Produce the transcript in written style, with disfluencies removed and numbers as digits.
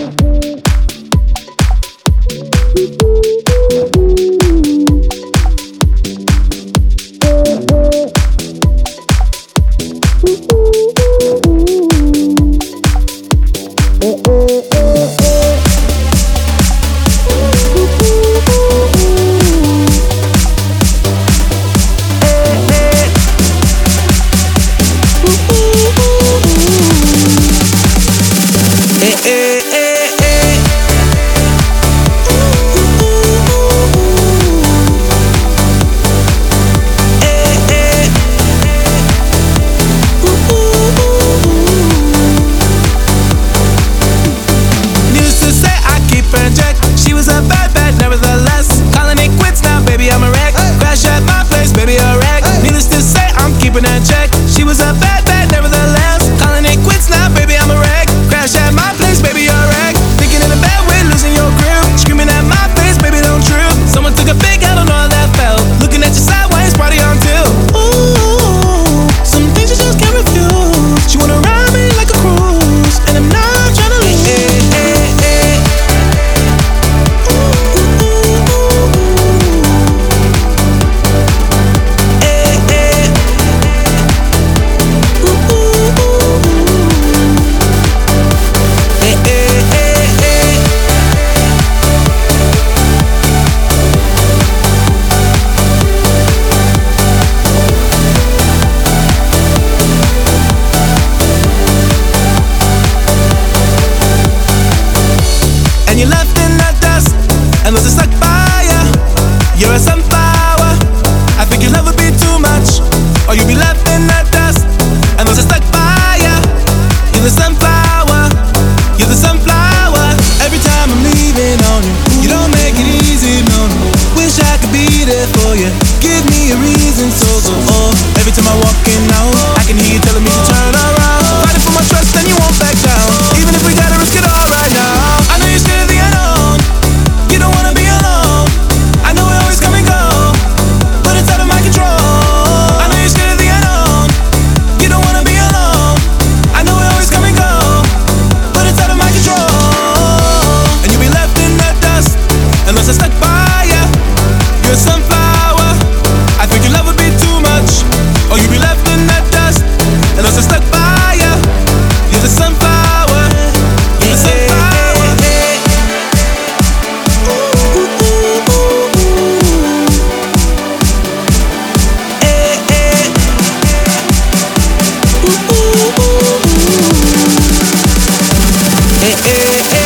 And you're left in that dust, and those are stuck by ya. You're a sunflower. I think your love would be too much, or you'll be left in that dust, and those are stuck by ya. You're the sunflower. You're the sunflower. Every time I'm leaving on you, you don't make it easy, no, no. Wish I could be there for you. Give me a reason, so every time I'm walking out, I can hear you telling me to turn around. Fighting for my trust, and you won't back down. Even if we gotta risk it all right now. I know you're scared of the unknown. You don't wanna be alone. I know we always come and go, but it's out of my control. I know you're scared of the unknown. You don't wanna be alone. I know we always come and go, but it's out of my control. And you'll be left in that dust, unless I stuck by ya. You're a sunflower. I think your love would be too much, or you'll be left in that dust, unless I stuck by ya. You're the sunflower. You're the sunflower. Hey, hey, hey.